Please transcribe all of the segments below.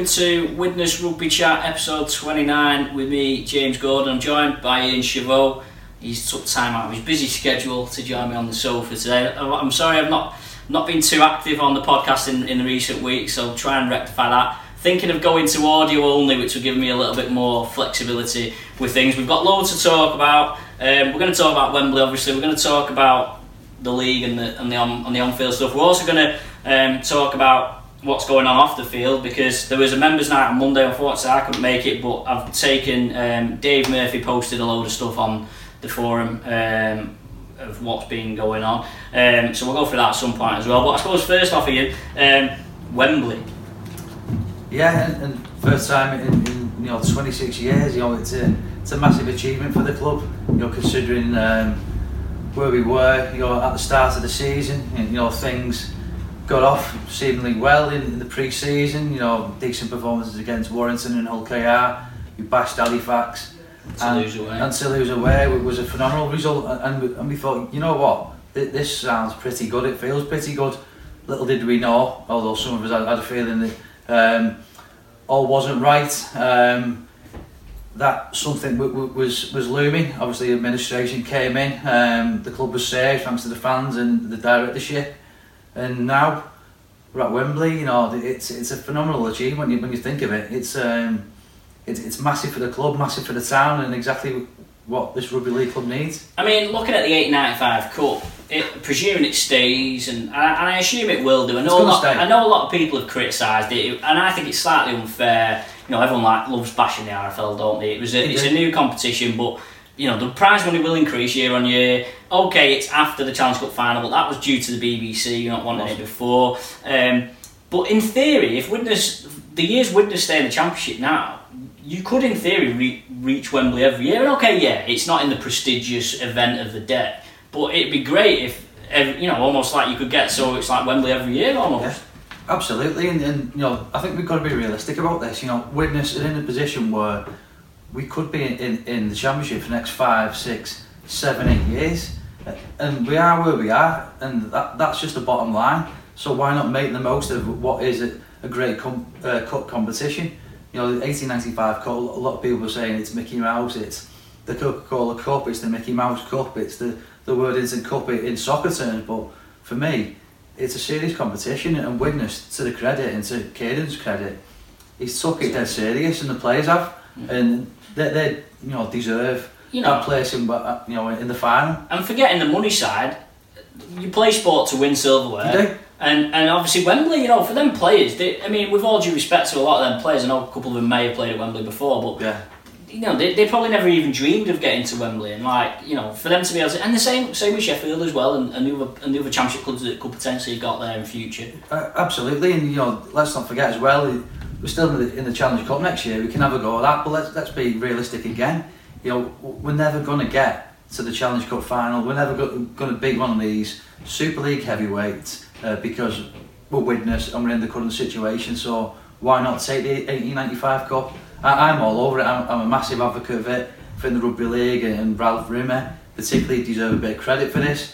to Widnes Rugby Chat episode 29 with me, James Gordon. I'm joined by Ian Chavot. He's took time out of his busy schedule to join me on the sofa today. I'm sorry I've not been too active on the podcast in the recent weeks, so I'll try and rectify that. Thinking of going to audio only, which will give me a little bit more flexibility with things. We've got loads to talk about. We're going to talk about Wembley, obviously. We're going to talk about the league and the on-field stuff. We're also going to talk about what's going on off the field, because there was a members' night on Monday. Unfortunately, I couldn't make it, but I've taken Dave Murphy posted a load of stuff on the forum of what's been going on. So we'll go through that at some point as well. But I suppose first off, Ian, Wembley. Yeah, and first time in 26 years. It's a massive achievement for the club. Considering where we were, at the start of the season, and things got off seemingly well in the pre-season. Decent performances against Warrington and Hull KR. We bashed Halifax. To lose away was a phenomenal result, and we thought, you know what, this sounds pretty good. It feels pretty good. Little did we know, although some of us had a feeling that all wasn't right. That something was looming. Obviously, administration came in. The club was saved thanks to the fans and the directorship. And now we're at Wembley. It's a phenomenal achievement when you think of it. It's massive for the club, massive for the town, and exactly what this rugby league club needs. I mean, looking at the 1995 Cup, presuming it stays, and I assume it will do. I know a lot of people have criticised it, and I think it's slightly unfair. Everyone loves bashing the RFL, don't they? It's a new competition, but the prize money will increase year on year. Okay, it's after the Challenge Cup final, but that was due to the BBC. You're not wanting it before. But in theory, if the years Widnes stay in the Championship now, you could, in theory, reach Wembley every year. And okay, yeah, it's not in the prestigious event of the day, but it'd be great if, almost like you could get so it's like Wembley every year almost. Yeah, absolutely, and I think we've got to be realistic about this. Widnes are in a position where we could be in the Championship for the next 5, 6, 7, 8 years, and we are where we are, and that's just the bottom line. So why not make the most of what is a great cup competition? The 1895 Cup, a lot of people were saying it's Mickey Mouse, it's the Coca-Cola Cup, it's the Mickey Mouse Cup, it's the Worthington Cup in soccer terms, but for me, it's a serious competition, and Widnes, to the credit and to Caden's credit, he's took it dead serious, and the players have, and they deserve that place in the final. And forgetting the money side, you play sport to win silverware. You do. And obviously Wembley, for them players, with all due respect to a lot of them players, I know a couple of them may have played at Wembley before, but they probably never even dreamed of getting to Wembley, and for them to be able to, and the same with Sheffield as well, and the other Championship clubs that could potentially got there in future. Absolutely, and let's not forget as well, we're still in the Challenge Cup next year. We can have a go at that, but let's be realistic again. We're never going to get to the Challenge Cup final. We're never going to beat one of these Super League heavyweights because we're Widnes and we're in the current situation. So why not take the 1895 Cup? I'm all over it. I'm a massive advocate of it. For the Rugby League, and Ralph Rimmer particularly deserve a bit of credit for this.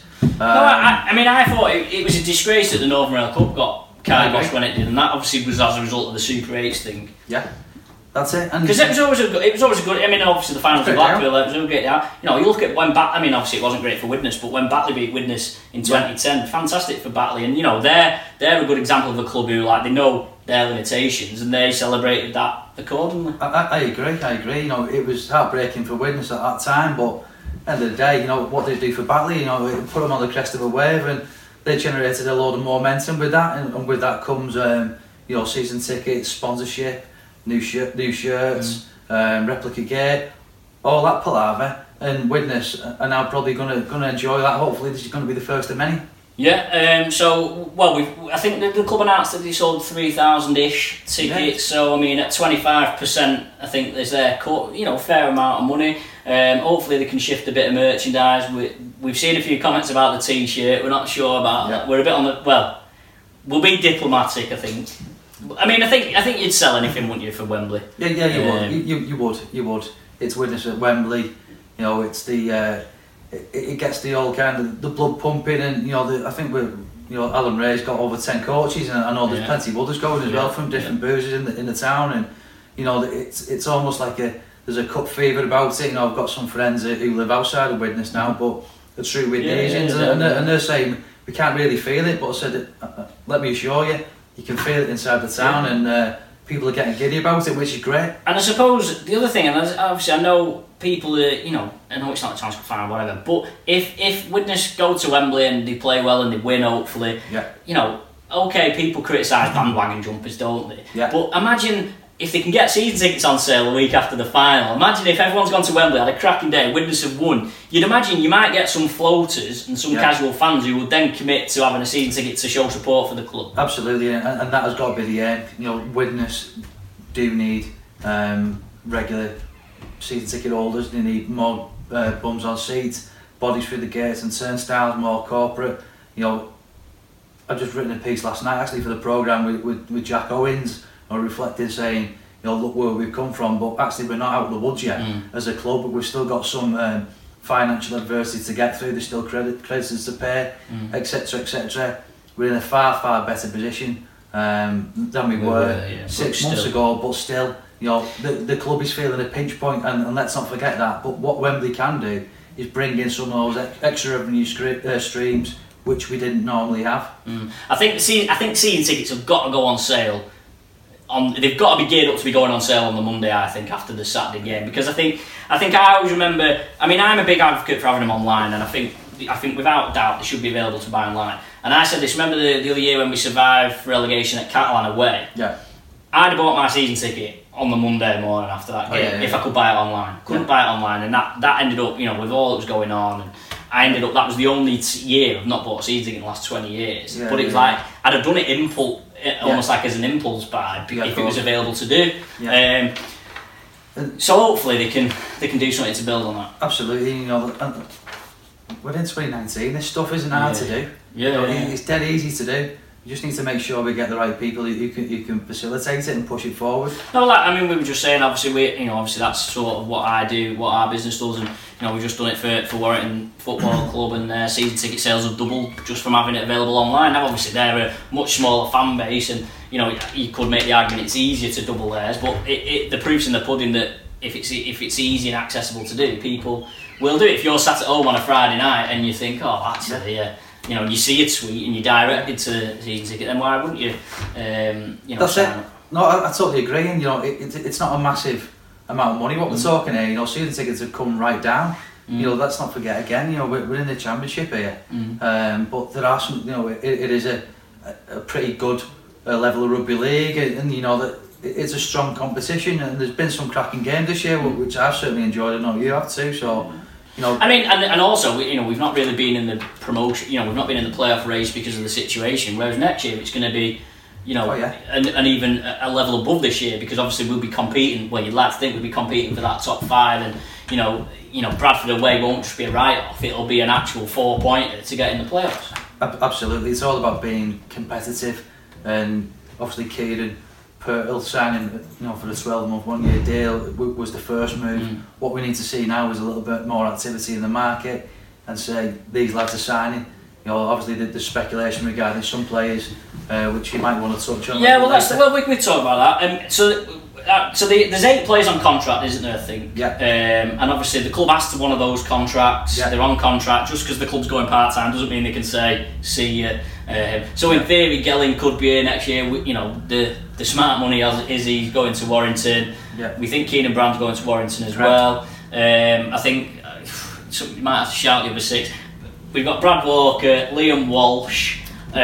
I thought it was a disgrace that the Northern Rail Cup got kiboshed when it did, and that obviously was as a result of the Super 8s thing. Yeah. That's it. Because it was always a good. I mean, obviously the finals of Blackpool, it was a great. You look at when obviously it wasn't great for Widnes, but when Batley beat Widnes in 2010, fantastic for Batley, and they're a good example of a club who they know their limitations and they celebrated that accordingly. I agree. It was heartbreaking for Widnes at that time, but at the end of the day, what they do for Batley, it put them on the crest of a wave, and they generated a load of momentum with that, and with that comes season tickets, sponsorship, new shirts, replica gear, all that palaver, and Widnes are now probably going to enjoy that. Hopefully this is going to be the first of many. Yeah, I think the club announced that they sold 3,000-ish tickets, yeah. So at 25%, I think there's their fair amount of money. Hopefully they can shift a bit of merchandise. We've seen a few comments about the T-shirt, we're not sure about that. We're a bit on the, we'll be diplomatic, I think. I think you'd sell anything, wouldn't you, for Wembley? Yeah, you would. It's Widnes at Wembley. It's the it gets the old kind of the blood pumping, and I think we're Alan Ray's got over 10 coaches, and I know there's plenty of others going as well from different boozers in the town, and it's almost like there's a cup fever about it. I've got some friends who live outside of Widnes now, but the true Widnesians, and they're saying we can't really feel it, but I said, let me assure you, you can feel it inside the town, and people are getting giddy about it, which is great. And I suppose the other thing, and obviously I know people I know it's not a chance to find whatever, but if Widnes go to Wembley and they play well and they win, hopefully, okay, people criticise bandwagon jumpers, don't they? Yeah. But imagine if they can get season tickets on sale a week after the final. Imagine if everyone's gone to Wembley, had a cracking day, Widnes have won. You'd imagine you might get some floaters and some casual fans who would then commit to having a season ticket to show support for the club. Absolutely, and that has got to be the aim. Widnes do need regular season ticket holders. They need more bums on seats, bodies through the gates and turnstiles, more corporate. I've just written a piece last night actually for the programme with Jack Owens, reflecting, saying, look where we've come from, but actually we're not out of the woods yet as a club, but we've still got some financial adversity to get through. There's still creditors to pay, etc, etc. We're in a far better position than we were 6 months ago, but still, the club is feeling a pinch point, and let's not forget that. But what Wembley can do is bring in some of those extra revenue streams which we didn't normally have. I think season tickets have got to go on sale. They've got to be geared up to be going on sale on the Monday, I think, after the Saturday game, because I think I always remember. I mean, I'm a big advocate for having them online, and I think without doubt they should be available to buy online. And I said this. Remember the other year when we survived relegation at Catalan away? Yeah. I'd have bought my season ticket on the Monday morning after that game if I could buy it online. Couldn't buy it online, and that ended up, with all that was going on, and I ended up. That was the only year I've not bought a season ticket in the last 20 years. But it was like I'd have done it almost like as an impulse buy if it was available to do. Yeah. So hopefully they can do something to build on that. Absolutely, we're in 2019. This stuff isn't hard to do. It's dead easy to do. You just need to make sure we get the right people who can facilitate it and push it forward. No, we were just saying. Obviously, obviously that's sort of what I do, what our business does, and we've just done it for Warrington Football Club, and season ticket sales have doubled just from having it available online. Now, obviously, they're a much smaller fan base, and you could make the argument it's easier to double theirs, but the proof's in the pudding that if it's easy and accessible to do, people will do it. If you're sat at home on a Friday night and you think, actually, you see a tweet and you're directed to season ticket, then why wouldn't you? That's it. No, I totally agree, and it's not a massive amount of money what we're talking here. Season tickets have come right down. Let's not forget again. We're in the Championship here, but there are some. It is a pretty good level of rugby league, and that it's a strong competition, and there's been some cracking games this year, which I've certainly enjoyed. I know you have too. So. I mean, and also, we've not really been in the promotion. We've not been in the playoff race because of the situation. Whereas next year, it's going to be, and even a level above this year, because obviously we'll be competing. Well, you'd like to think we'll be competing for that top 5, and Bradford away won't just be a write-off. It'll be an actual 4-pointer to get in the playoffs. Absolutely, it's all about being competitive, and obviously Kieran Purtle signing, for the 12-month, 1-year deal was the first move. What we need to see now is a little bit more activity in the market, and say these lads are signing. Obviously the speculation regarding some players, which you might want to touch on. Yeah, well, we talk about that. So there's 8 players on contract, isn't there? I think. Yeah. And obviously the club has to one of those contracts. Yeah. They're on contract. Just because the club's going part time doesn't mean they can say see you. So in theory, Gelling could be here next year. The smart money is he's going to Warrington. Yeah. We think Keenan Brand's going to Warrington as well. I think you might have to shout the other 6. We've got Brad Walker, Liam Walsh,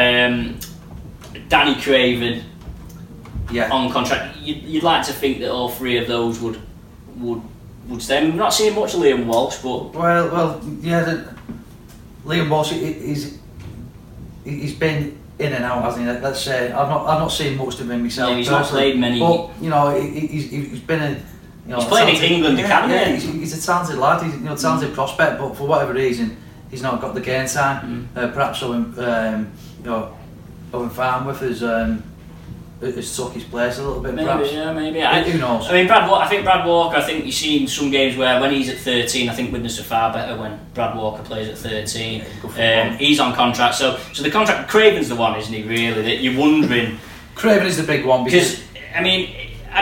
Danny Craven. Yeah. On contract. You'd like to think that all 3 of those would stay. I mean, we're not seeing much of Liam Walsh, but Liam Walsh he's been in and out, hasn't he? Let's say I've not seen much of him myself. Yeah, he's not played many. But he's been in. He's played in England academy. Yeah, he's a talented lad. He's a talented prospect, but for whatever reason, he's not got the game time. Perhaps Owen Farnworth has has took his place a little bit, maybe, perhaps. yeah, maybe. Who knows? I mean, I think Brad Walker. I think you've seen some games where when he's at 13, I think Widnes are far better when Brad Walker plays at 13. He's on contract, so the contract. Craven's the one, isn't he? Really, that you're wondering. Craven is the big one because I mean,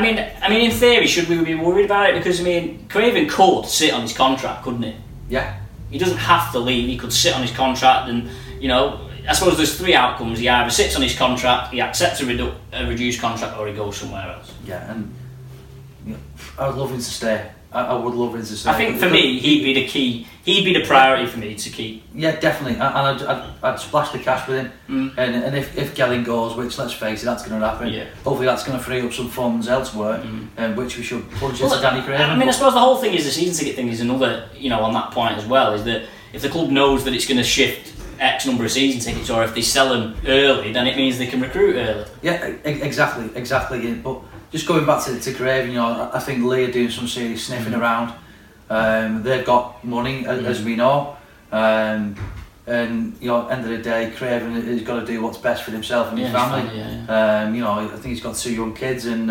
in theory, should we be worried about it? Because I mean, Craven could sit on his contract, couldn't he? Yeah. He doesn't have to leave. He could sit on his contract, and I suppose there's three outcomes. He either sits on his contract, he accepts a reduced contract, or he goes somewhere else. Yeah, and I would love him to stay. I would love him to stay. I think for me, he'd be the key. He'd be the priority for me to keep. Yeah, definitely. And I'd splash the cash with him. And if Gelling goes, which let's face it, that's going to happen. Yeah. Hopefully, that's going to free up some funds elsewhere, which we should plunge into Danny Craven. I mean, I suppose the whole thing is the season ticket thing is another. On that point as well, is that if the club knows that it's going to shift X number of season tickets, or if they sell them early, then it means they can recruit early. Yeah, exactly. Yeah. But just going back to Craven, I think Lee are doing some serious sniffing around. They've got money, as we know, and end of the day, Craven has got to do what's best for himself and his family. I think he's got 2 young kids, and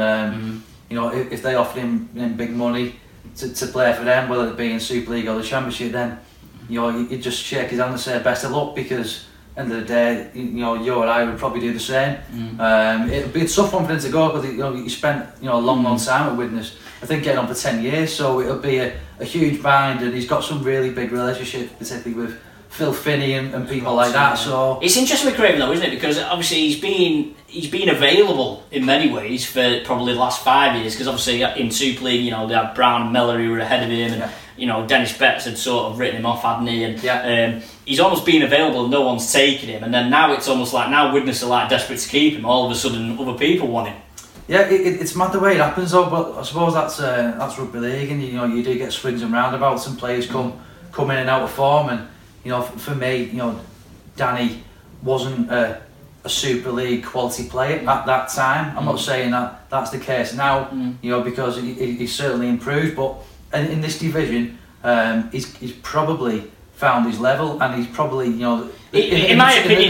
if they offer him big money to play for them, whether it be in Super League or the Championship, then you just shake his hand and say best of luck, because end of the day, you or I would probably do the same. It'd be a tough one for him to go, because he spent a long time at Widnes. I think getting on for 10 years, so it'll be a huge bind, and he's got some really big relationships, particularly with Phil Finney and people like that. So it's interesting with Craven though, isn't it? Because obviously he's been available in many ways for probably the last 5 years. Because obviously in Super League, they had Brown and Mellor who were ahead of him, and Dennis Betts had sort of written him off, hadn't he? And he's almost been available and no one's taken him. And then now it's almost like now Widnes are like desperate to keep him. All of a sudden, other people want him. Yeah, it's mad the way it happens though. But I suppose that's rugby league, and you do get swings and roundabouts, and players come in and out of form. And for me, Danny wasn't a Super League quality player at that time. I'm not saying that that's the case now, because he's certainly improved. But in this division, he's probably found his level, and he's probably in my opinion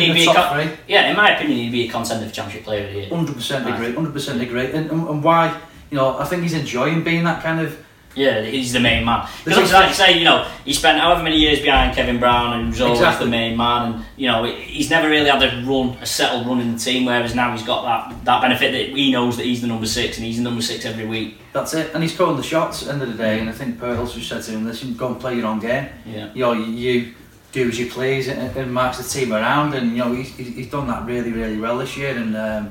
he'd be a contender for Championship Player of the Year. 100% agree. And why? I think he's enjoying being that kind of. Yeah, he's the main man. Because like you say, he spent however many years behind Kevin Brown and was always the main man, and he's never really had a settled run in the team, whereas now he's got that benefit that he knows that he's the number 6 and he's the number 6 every week. That's it, and he's calling the shots at the end of the day, and I think Pirtles just said to him, listen, go and play your own game. Yeah. You do as you please and march the team around, and he's done that really, really well this year, and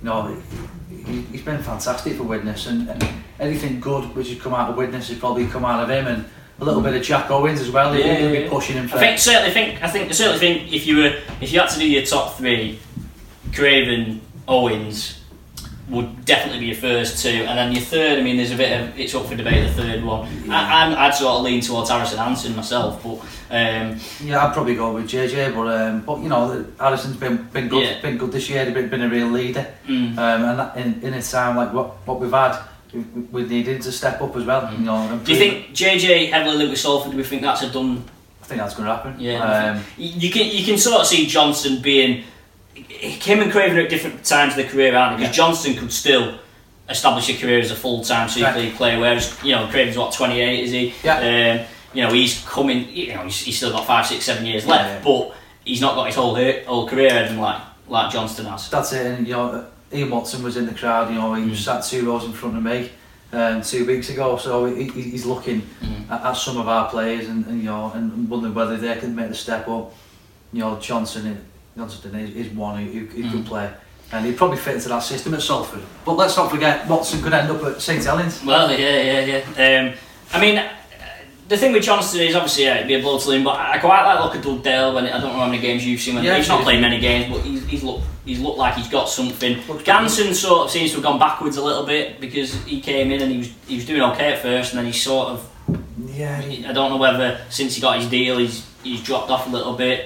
he's been fantastic for Widnes, and anything good which has come out of Widnes has probably come out of him, and a little bit of Jack Owens as well. He'll be pushing him. I certainly think if you had to do your top 3, Craven, Owens would definitely be your first 2, and then your third. I mean, there's a bit of it's up for debate. The third one, I'd sort of lean towards Harrison Hansen myself, but I'd probably go with JJ. But Harrison's been good this year. He's been a real leader, and that, in a time like what we've had, we needed to step up as well. Do you think JJ heavily linked with Salford? Do we think that's a done? I think that's going to happen. Yeah, you can sort of see Johnson being. Him and Craven are at different times of their career, aren't they? Because Johnston could still establish a career as a full-time Super League player, whereas Craven's 28, is he? Yeah. He's coming. He's still got 5, 6, 7 years left, but he's not got his whole career ahead of him like Johnston has. That's it. And Ian Watson was in the crowd. He was sat 2 rows in front of me 2 weeks ago, so he's looking at some of our players and wondering whether they can make the step up. Johnson is one who could play, and he'd probably fit into that system at Salford. But let's not forget, Watson could end up at St Helens. Well, yeah. I mean, the thing with Johnston is obviously it'd be a blow to him, but I quite like look at Dugdale. I don't know how many games you've seen. He's not played many games, but he's looked like he's got something. Ganson sort of seems to have gone backwards a little bit, because he came in and he was doing okay at first, and then he's sort of I don't know whether since he got his deal he's dropped off a little bit.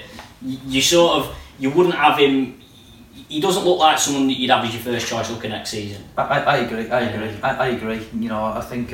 You wouldn't have him. He doesn't look like someone that you'd have as your first choice looking next season. I agree. I think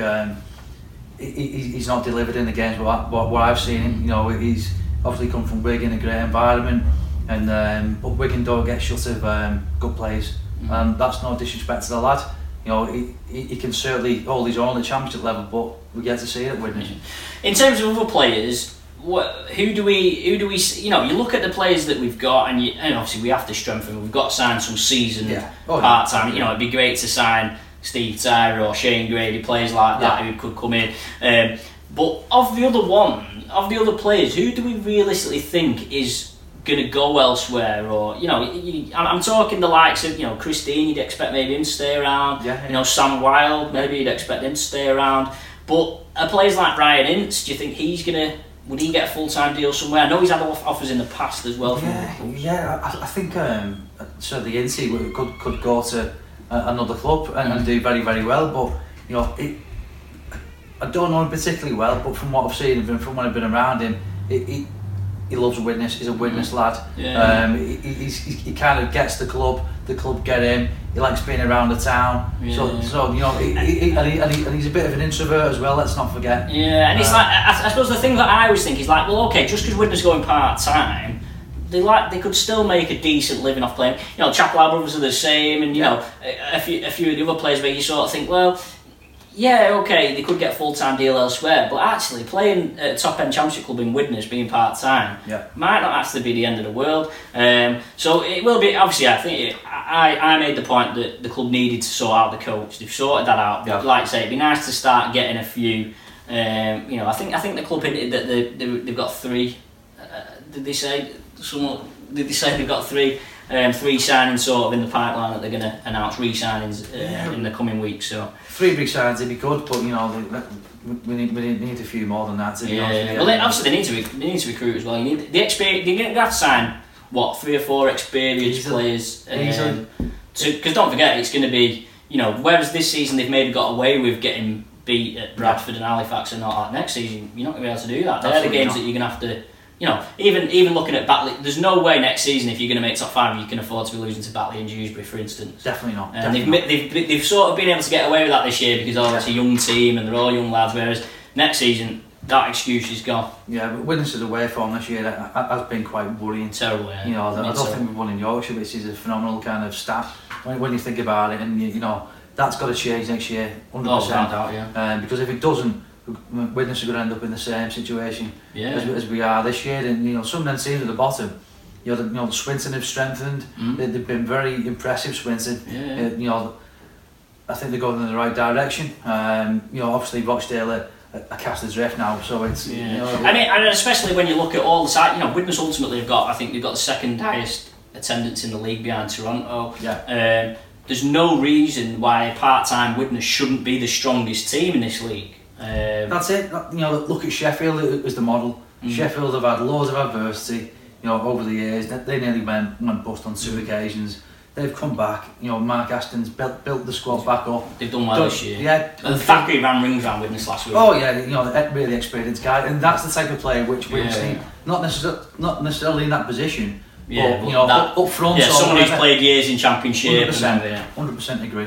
he's not delivered in the games. What I've seen him, he's obviously come from Wigan, a great environment, and but Wigan don't get short of good players and that's no disrespect to the lad. You know, he can certainly hold his own at championship level, but we get to see it at Widnes. In terms of other players, who do we? You know, you look at the players that we've got, and obviously we have to strengthen. We've got to sign some seasoned part-time. You know, it'd be great to sign Steve Tyrer or Shane Grady, players like that who could come in. But of the other players, who do we realistically think is going to go elsewhere? Or, you know, I'm talking the likes of, you know, Christine. You'd expect maybe him to stay around. You know, Sam Wilde, maybe you'd expect him to stay around. But players like Ryan Ince, do you think would he get a full-time deal somewhere? I know he's had offers in the past as well. I think so. The Ince could go to another club and do very, very well. But you know, I don't know him particularly well. But from what I've seen and from when I've been around him, he loves Widnes. He's a Widnes lad. He kind of gets the club get him. He likes being around the town. So you know, and he's a bit of an introvert as well. Let's not forget. Yeah, and it's like I suppose the thing that I always think is like, well, okay, just because Widnes going part time, they could still make a decent living off playing. You know, Chaplow brothers are the same, and you know, a few of the other players where you sort of think, well, yeah, okay, they could get a full-time deal elsewhere, but actually playing at a top-end championship club in Widnes, being part-time, might not actually be the end of the world. So it will be, obviously, I think I made the point that the club needed to sort out the coach. They've sorted that out, but like I say, it'd be nice to start getting a few. You know, I think the club hinted that they've got 3. Did they say they've got 3? 3 signings sort of in the pipeline that they're going to announce re-signings in the coming weeks. So 3 big signings would be good, but you know we need a few more than that. To be honest. Well, obviously they need to recruit as well. You need the experience. They're going to have to sign 3 or 4 experienced players. Because don't forget, it's going to be, you know, whereas this season they've maybe got away with getting beat at Bradford and Halifax and all that. Next season you're not going to be able to do that. They're the games that you're going to have to. You know, even looking at Batley, there's no way next season if you're going to make top 5 you can afford to be losing to Batley and Dewsbury, for instance. Definitely not. And they've sort of been able to get away with that this year because it's a young team and they're all young lads. Whereas next season that excuse is gone. Yeah, but Widnes' away form this year has been quite worrying. Terrible. Yeah. You know, I don't think we've won in Yorkshire, which is a phenomenal kind of stat when you think about it. And you know, that's got to change next year, 100%. Oh, without doubt, yeah. Because if it doesn't, Widnes are going to end up in the same situation as we are this year. And you know, some of them teams at the bottom, you know, Swinton have strengthened. They've been very impressive. Swinton, you know, I think they're going in the right direction. You know, obviously Rochdale are cast adrift now, so it's. You know, I mean, and especially when you look at all the sides, you know, Widnes ultimately have got. I think they've got the second highest attendance in the league behind Toronto. There's no reason why a part-time Widnes shouldn't be the strongest team in this league. That's it. You know, look at Sheffield as the model. Sheffield have had loads of adversity, you know, over the years. They nearly went bust on 2 occasions. They've come back. You know, Mark Aston's built the squad back up. They've done well this year. Yeah. And Thackeray ran rings around Widnes last week. Oh yeah, you know, a really experienced guy, and that's the type of player which Widnes need. Not necessarily in that position. Yeah, but, you know, up front. Yeah, someone who's played years in Championship. 100% agree.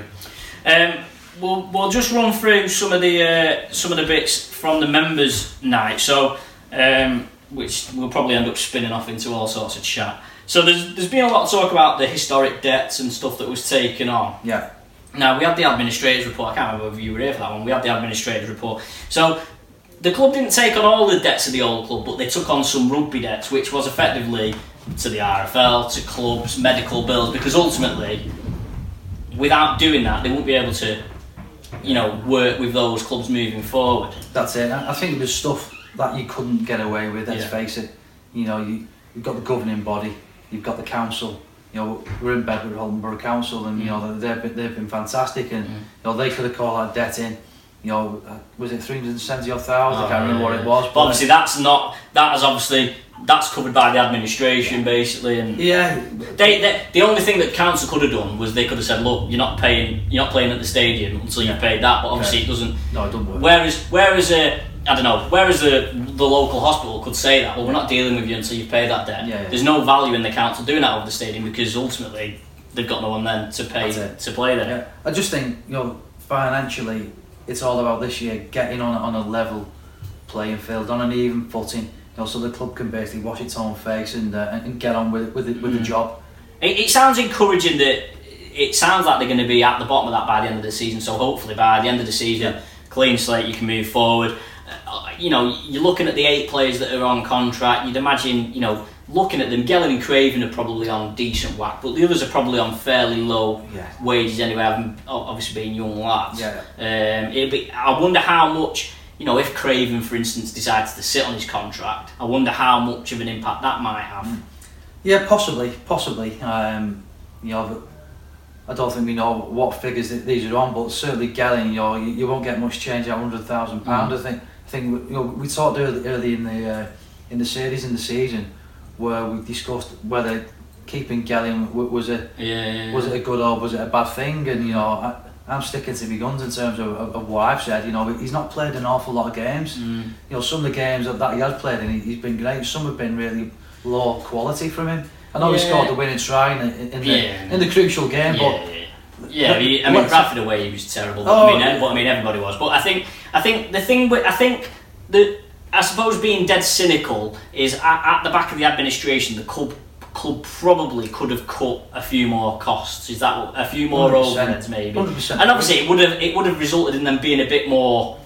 We'll just run through some of the bits from the members' night. So, which we'll probably end up spinning off into all sorts of chat. So there's been a lot of talk about the historic debts and stuff that was taken on. Yeah. Now we had the administrators report. I can't remember whether you were here for that one. We had the administrators report. So the club didn't take on all the debts of the old club, but they took on some rugby debts, which was effectively to the RFL, to clubs, medical bills, because ultimately, without doing that, they won't be able to, you know, work with those clubs moving forward. That's it. I think there's stuff that you couldn't get away with. Let's face it. You know, you've got the governing body, you've got the council. You know, we're in bed with Holton Borough Council, and you know they've been fantastic, and you know they could have called that debt in. You know, was it 370,000? I can't remember what it was. But obviously, that's covered by the administration, basically. And the only thing that council could have done was they could have said, look, you're not playing at the stadium until you've paid that. But obviously, it doesn't. No, it doesn't work. Whereas the local hospital could say that, well, we're not dealing with you until you've paid that debt. There's no value in the council doing that over the stadium because ultimately they've got no one then to pay to play there. Yeah. I just think, you know, financially, it's all about this year getting on a level playing field, on an even footing, you know, so the club can basically wash its own face and get on with the job. It sounds encouraging that it sounds like they're going to be at the bottom of that by the end of the season. So hopefully by the end of the season, clean slate, you can move forward. You know, you're looking at the 8 players that are on contract. You'd imagine, you know, looking at them, Gelling and Craven are probably on decent whack, but the others are probably on fairly low wages anyway, having obviously being young lads. I wonder how much, you know, if Craven, for instance, decides to sit on his contract, I wonder how much of an impact that might have. Yeah, possibly. You know, I don't think we know what figures these are on, but certainly Gelling, you know, you won't get much change at £100,000. I think you know, we talked early in the series in the season where we discussed whether keeping Gelling was it a good or was it a bad thing, and you know, I'm sticking to my guns in terms of what I've said. You know, he's not played an awful lot of games. You know, some of the games that he has played in, he's been great. Some have been really low quality from him. I know he scored the winning try in the crucial game, but I mean, Bradford away he was terrible. I mean, everybody was. But I think the thing, I suppose being dead cynical is at the back of the administration, the club probably could have cut a few more costs. Is that a few more overheads maybe? 100%. And obviously it would have resulted in them being a bit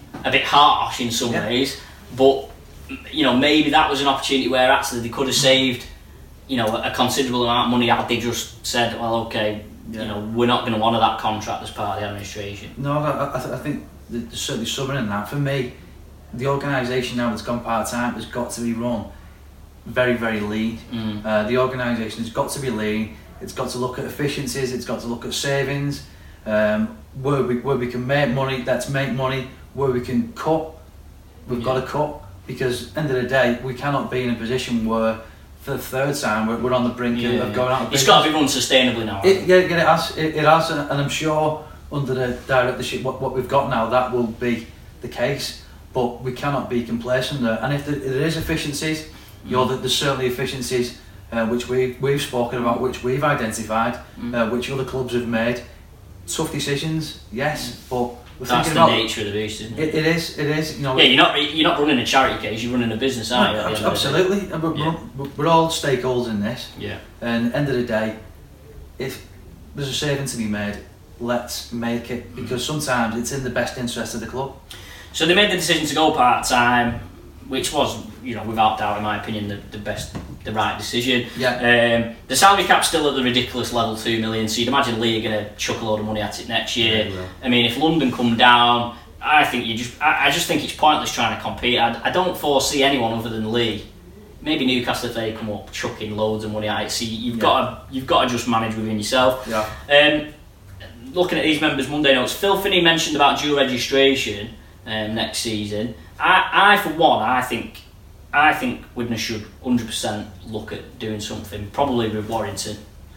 harsh in some ways. But you know, maybe that was an opportunity where actually they could have saved, you know, a considerable amount of money had they just said, well, okay, you know, we're not going to honour that contract as part of the administration. No, I think there's certainly something in that. For me, the organisation now that's gone part-time has got to be run very, very lean. The organisation has got to be lean. It's got to look at efficiencies. It's got to look at savings. Where we can make money, let's make money. Where we can cut, we've got to cut. Because at the end of the day, we cannot be in a position where for the third time we're on the brink of going out of business. It's got to be run sustainably now. It has, and I'm sure under the directorship what we've got now, that will be the case. But we cannot be complacent there. And if there is efficiencies, you know, there's certainly efficiencies which we've spoken about, which we've identified, which other clubs have made. Tough decisions, yes, but that's the nature of the beast, isn't it? It is. You know, you're not running a charity case. You're running a business, aren't you? Absolutely. We're all stakeholders in this. Yeah. And at the end of the day, if there's a saving to be made, let's make it, because sometimes it's in the best interest of the club. So they made the decision to go part-time, which was, you know, without doubt, in my opinion, the right decision. Yeah. The salary cap's still at the ridiculous level, 2 million. So you'd imagine Lee are going to chuck a load of money at it next year. Yeah, I mean, if London come down, I just think it's pointless trying to compete. I don't foresee anyone other than Lee. Maybe Newcastle, if they come up chucking loads of money at it. So you've got to just manage within yourself. Yeah. Looking at these members' Monday notes, Phil Finney mentioned about dual registration next season. I for one, I think Widnes should 100% look at doing something, probably with Warrington.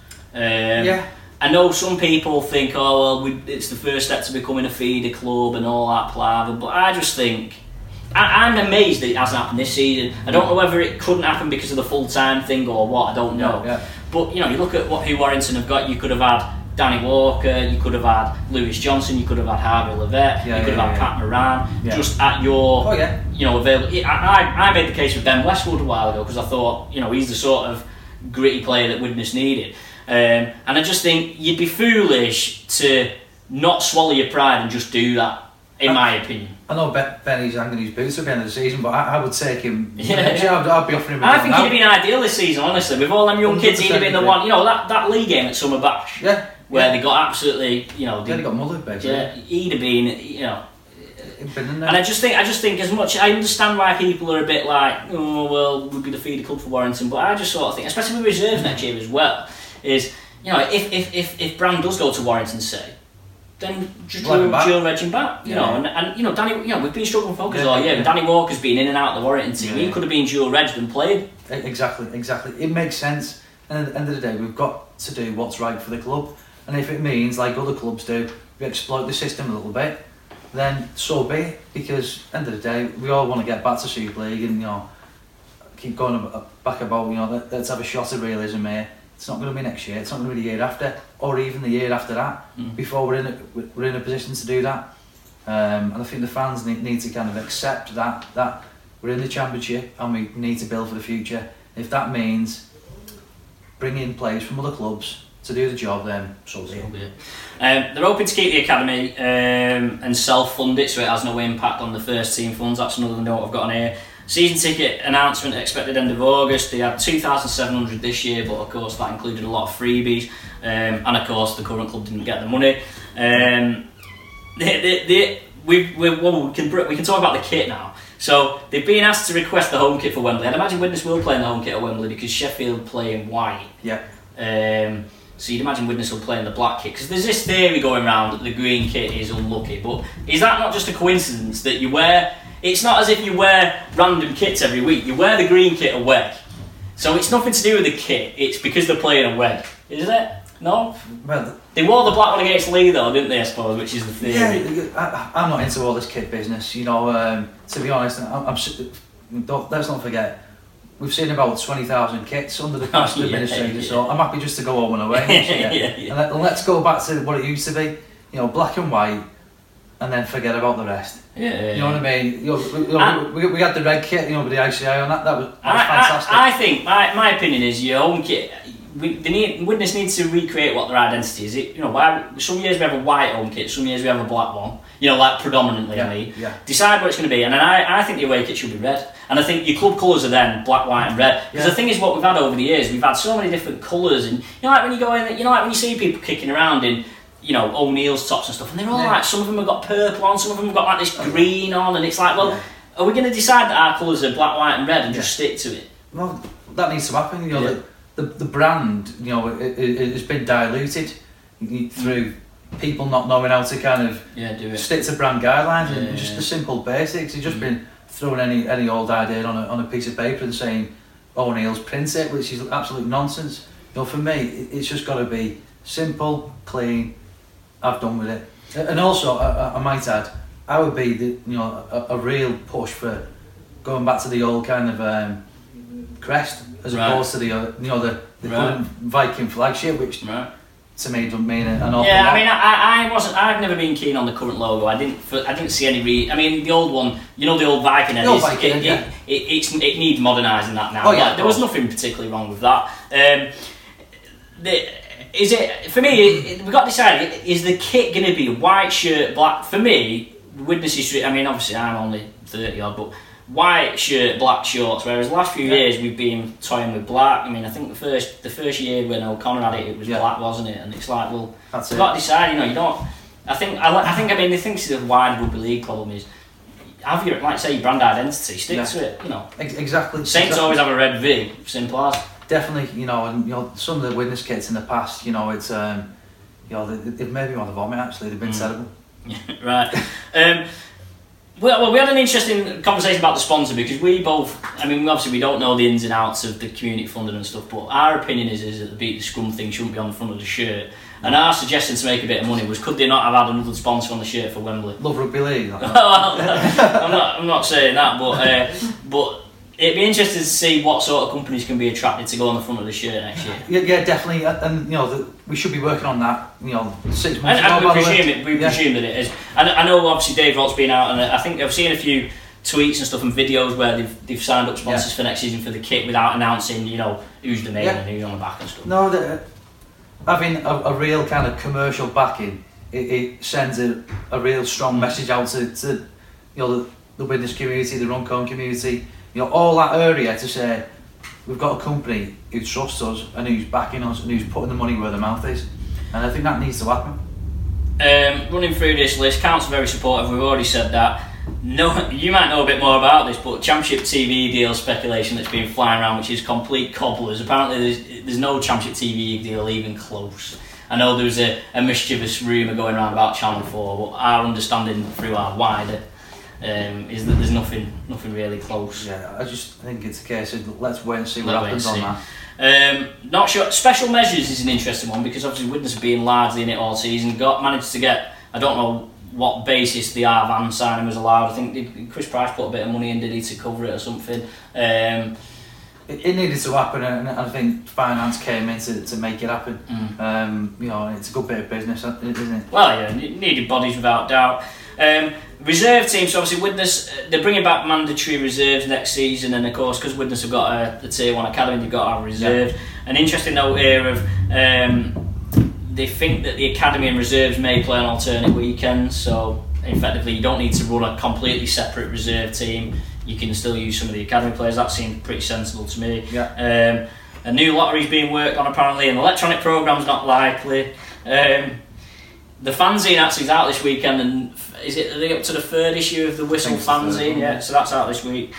I know some people think, oh well, it's the first step to becoming a feeder club and all that palaver, but I just think I'm amazed that it hasn't happened this season. I don't know whether it couldn't happen because of the full-time thing or what. I don't know. Yeah. But you know, you look at who Warrington have got. You could have had Danny Walker, you could have had Lewis Johnson, you could have had Harvey Levette, you could have had Pat Moran, just at your, you know, available. I made the case with Ben Westwood a while ago because I thought, you know, he's the sort of gritty player that Widnes needed, and I just think you'd be foolish to not swallow your pride and just do that. In my opinion, I know Benny's hanging his boots at the end of the season, but I would take him. I'd be offering him. I think he'd have been ideal this season, honestly. With all them young kids, he'd have been the one. You know, that league game at Summer Bash, where they got absolutely, you know, they got mullered basically. Yeah, he'd have been, you know. And I just think as much, I understand why people are a bit like, oh well, we'd be the feeder club for Warrington, but I just sort of think, especially with reserves next year as well, is, you know, if Brand does go to Warrington, say, then just dual regging back, you know, and you know, Danny, you know, we've been struggling for focus all year. Yeah. Danny Walker's been in and out of the Warrington team. He could have been dual regged and played. Exactly. It makes sense. And at the end of the day, we've got to do what's right for the club. And if it means, like other clubs do, we exploit the system a little bit, then so be it. Because at the end of the day, we all want to get back to Super League and, you know, keep going back about, you know, let's have a shot of realism here. It's not going to be next year. It's not going to be the year after, or even the year after that. Before we're in a position to do that, and I think the fans need to kind of accept that we're in the Championship and we need to build for the future. If that means bringing players from other clubs to do the job, then so be it. They're hoping to keep the academy and self-fund it, so it has no impact on the first team funds. That's another note I've got on here. Season ticket announcement expected end of August. They had 2,700 this year, but of course that included a lot of freebies, and of course the current club didn't get the money. We can talk about the kit now. So they've been asked to request the home kit for Wembley. I'd imagine Widnes will play in the home kit at Wembley because Sheffield play in white. Yeah. So you'd imagine Widnes will play in the black kit, because there's this theory going around that the green kit is unlucky. But is that not just a coincidence that you wear? It's not as if you wear random kits every week. You wear the green kit away. So it's nothing to do with the kit. It's because they're playing away, is it? No? Well, they wore the black one against Lee though, didn't they, I suppose, which is the theory. Yeah, I'm not into all this kit business, you know, to be honest. Let's not forget, we've seen about 20,000 kits under the past administrator, so I'm happy just to go home and away next year. And let's go back to what it used to be, you know, black and white, and then forget about the rest. You know what I mean? We had the red kit, you know, with the ICI on that. That was fantastic. I think my opinion is your own kit. Widnes needs to recreate what their identity is. You know, some years we have a white home kit, some years we have a black one. You know, like predominantly. Decide what it's going to be, and then I think the away kit should be red. And I think your club colours are then black, white, and red. Because the thing is, what we've had over the years, we've had so many different colours, and you know, like when you go in, you know, like when you see people kicking around in, you know, O'Neill's tops and stuff, and they're all like, some of them have got purple on, some of them have got like this green on, and it's like, well, are we going to decide that our colours are black, white, and red, and just stick to it? Well, that needs to happen. You know, the brand, you know, it has been diluted through people not knowing how to kind of do it. Stick to brand guidelines and just the simple basics. It's just been throwing any old idea on a piece of paper and saying O'Neill's print it, which is absolute nonsense. You know, for me, it's just got to be simple, clean. I've done with it. And also, I might add, I would be a real push for going back to the old kind of crest as opposed to the current Viking flagship, which to me doesn't mean an awful lot. I mean, I've never been keen on the current logo. I didn't see any I mean, the old one, you know, the old Viking head. It needs modernising that now. There was nothing particularly wrong with that. Is it for me? We've got to decide. Is the kit going to be white shirt, black? For me, Widnes history. I mean, obviously, I'm only 30 odd, but white shirt, black shorts. Whereas the last few years we've been toying with black. I mean, I think the first year when O'Connor had it was black, wasn't it? And it's like, well, we've got to decide. You know, you don't. I think. I mean, the thing is the wider rugby league problem is have your, like say, your brand identity. Stick to it. You know. Exactly. Saints always have a red V. Simple as. Definitely, you know, and you know some of the Widnes kits in the past, you know, it's you know, they've made me want to vomit. Actually, they've been terrible. Right. Well, we had an interesting conversation about the sponsor because we both, I mean, obviously we don't know the ins and outs of the community funding and stuff, but our opinion is that the Beat the Scrum thing shouldn't be on the front of the shirt. And our suggestion to make a bit of money was, could they not have had another sponsor on the shirt for Wembley? Love Rugby League. Well, I'm not saying that, but it'd be interesting to see what sort of companies can be attracted to go on the front of the shirt next year. Yeah, definitely, and you know, we should be working on that. You know, 6 months ago. And we presume that it is. And I know obviously Dave Rott's been out, and I think I've seen a few tweets and stuff and videos where they've signed up sponsors for next season for the kit without announcing, you know, who's the name and who's on the back and stuff. No, having a real kind of commercial backing, it sends a real strong message out to you know the Widnes community, the Runcorn community. You know, all that area to say we've got a company who trusts us and who's backing us and who's putting the money where their mouth is, and I think that needs to happen. Running through this list, Council very supportive. We've already said that. No, you might know a bit more about this, but Championship TV deal speculation that's been flying around, which is complete cobblers. Apparently, there's no Championship TV deal even close. I know there was a mischievous rumour going around about Channel 4, but our understanding through our wider is that there's nothing really close. Yeah, I just think it's a case of let's wait and see what happens on that. Not sure. Special measures is an interesting one because obviously Widnes have been largely in it all season. Managed to get, I don't know what basis the Arvan signing was allowed. I think Chris Price put a bit of money in, did he, to cover it or something. It needed to happen, and I think finance came in to make it happen. You know, it's a good bit of business, isn't it? Well, yeah, needed bodies without doubt. Reserve teams, so obviously Widnes, they're bringing back mandatory reserves next season, and of course because Widnes have got the Tier 1 academy, they've got our reserve. An interesting note here of they think that the academy and reserves may play on alternate weekends, so effectively you don't need to run a completely separate reserve team. You can still use some of the academy players. That seemed pretty sensible to me. Yeah. A new lottery's being worked on apparently, an electronic programme's not likely. The fanzine actually is out this weekend, and are they up to the 3rd issue of the Whistle fanzine? Yeah, so that's out this week.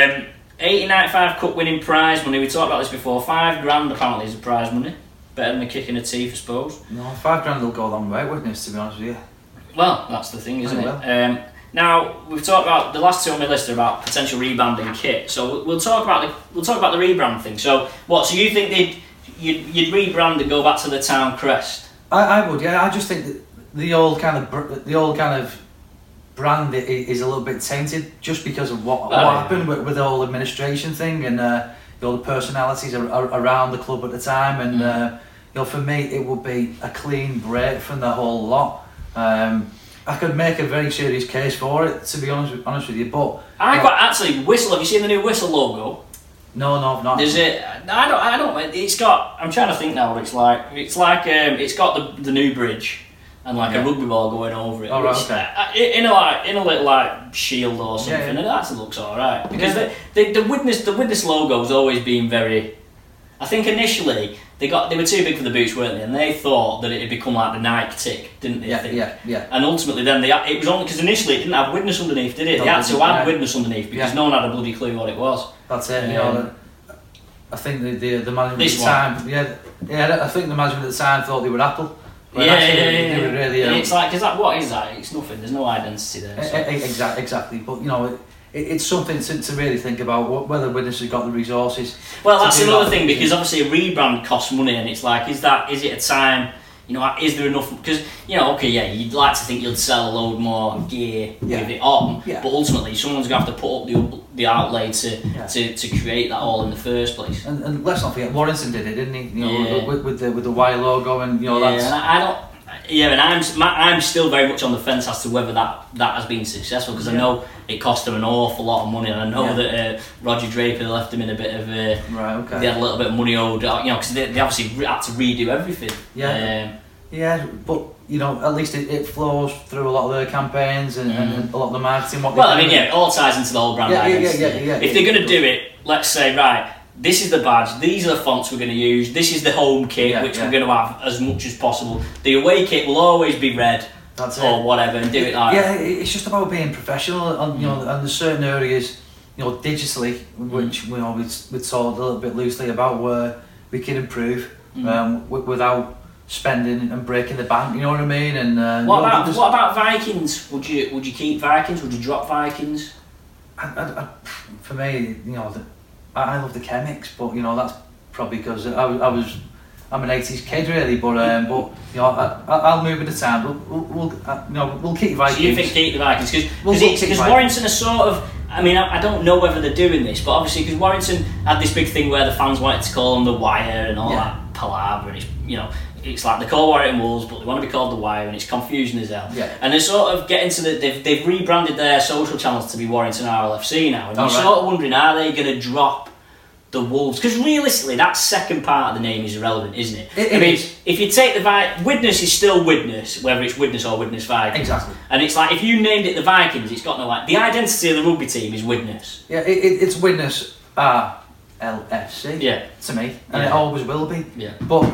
1895 cup winning prize money. We talked about this before. £5,000 apparently is the prize money. Better than a kick in the teeth, I suppose. No, £5,000 will go a long way, wouldn't it? To be honest with you. Well, that's the thing, isn't it? Now we've talked about the last two on my list are about potential rebranding kit. So we'll talk about the rebrand thing. So what? So you think you'd rebrand and go back to the town crest? I would. Yeah, I just think that the old kind of brand is a little bit tainted just because of what happened with the whole administration thing and all the personalities around the club at the time. And for me, it would be a clean break from the whole lot. I could make a very serious case for it, to be honest with you. But Whistle. Have you seen the new Whistle logo? No, I've not. Is it? I don't. It's got. I'm trying to think now what it's like. It's got the new bridge and like a rugby ball going over it. Oh, right, okay. In a little like shield or something, and it actually looks alright. Because the witness logo's always been very. I think initially they were too big for the boots, weren't they? And they thought that it had become like the Nike tick, didn't they? Yeah. And ultimately, then it was only because initially it didn't have witness underneath, did it? They had to add witness underneath because no one had a bloody clue what it was. That's it. I think the management at the time, I think the management at the time thought they were Apple. They were really. It's like, because what is that? It's nothing. There's no identity there. So. Exactly. But it's something to really think about whether Witness has got the resources. Well, that's another thing, because obviously a rebrand costs money, and it's like, is it a time? Is there enough? Because you'd like to think you'd sell a load more gear with it on, but ultimately someone's going to have to put up the outlay to create that all in the first place. And let's not forget, Warrington did it, didn't he? With the Y logo, and that's. And I don't. Yeah, and I'm still very much on the fence as to whether that has been successful, because I know it cost them an awful lot of money, and I know that Roger Draper left them in a bit of a. Right. Okay. They had a little bit of money owed, because they obviously had to redo everything. But at least it flows through a lot of their campaigns and a lot of the marketing. It all ties into the whole brand identity. If they're going to do it, let's say, right, this is the badge, these are the fonts we're going to use, this is the home kit, which we're going to have as much as possible. The away kit will always be red. That's or whatever, and do it like that. It's just about being professional, and and there's certain areas, digitally, which we talked a little bit loosely about, where we can improve without spending and breaking the bank. You know what I mean? And what about Vikings? Would you keep Vikings? Would you drop Vikings? For me, I love the Chemics, but that's probably because I'm an 80s kid really, but I'll move with the time. We'll keep Vikings. So you think keep the Vikings because Warrington are sort of. I mean, I don't know whether they're doing this, but obviously because Warrington had this big thing where the fans wanted to call them the Wire and all that palaver, and it's like they call Warrington Wolves, but they want to be called the Wire, and it's confusing as hell. Yeah. And they're sort of getting to they've rebranded their social channels to be Warrington RLFC now, and you're sort of wondering, are they going to drop the Wolves? Because realistically, that second part of the name is irrelevant, isn't it? If you take the Widnes is still Widnes, whether it's Widnes or Widnes Vikings. Exactly. And it's like, if you named it the Vikings, it's got the identity of the rugby team is Widnes. Yeah, it's Widnes RLFC. Yeah. To me, and it always will be. Yeah. But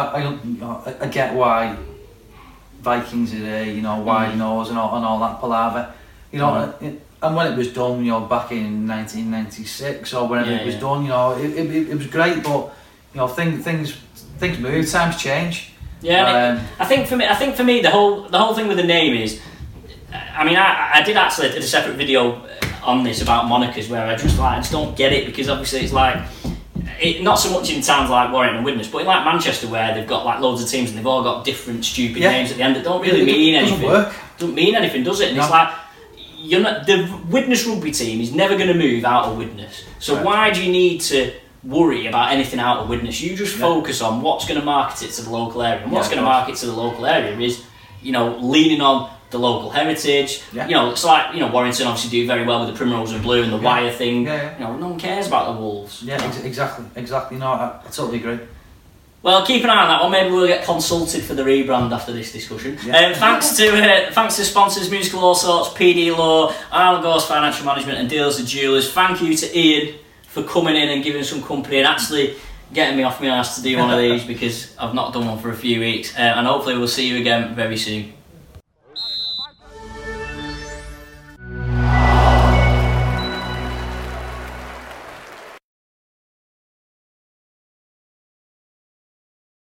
I get why Vikings are there. Wide nose and all that palaver. And when it was done, back in 1996 or whenever it was done, it was great. But things move, times change. Yeah, I think for me, the whole thing with the name is, I did actually did a separate video on this about monikers where I just don't get it, because obviously it's like. Not so much in towns like Warrington and Widnes, but in like Manchester, where they've got like loads of teams and they've all got different stupid names at the end that don't really mean anything. Doesn't mean anything, does it? And it's like, the Widnes rugby team is never going to move out of Widnes. So why do you need to worry about anything out of Widnes? You just focus on what's going to market it to the local area. And what's going to market to the local area is, leaning on the local heritage. It's like, Warrington obviously do very well with the Primrose and Blue and the Wire thing. No one cares about the Wolves. Exactly. No, I totally agree. Well, keep an eye on that one. Maybe we'll get consulted for the rebrand after this discussion. Yeah. Thanks to sponsors Musical All Sorts, PD Law, Isle Gorse Financial Management and Deals of Jewellers. Thank you to Ian for coming in and giving some company and actually getting me off my ass to do one of these because I've not done one for a few weeks. And hopefully we'll see you again very soon.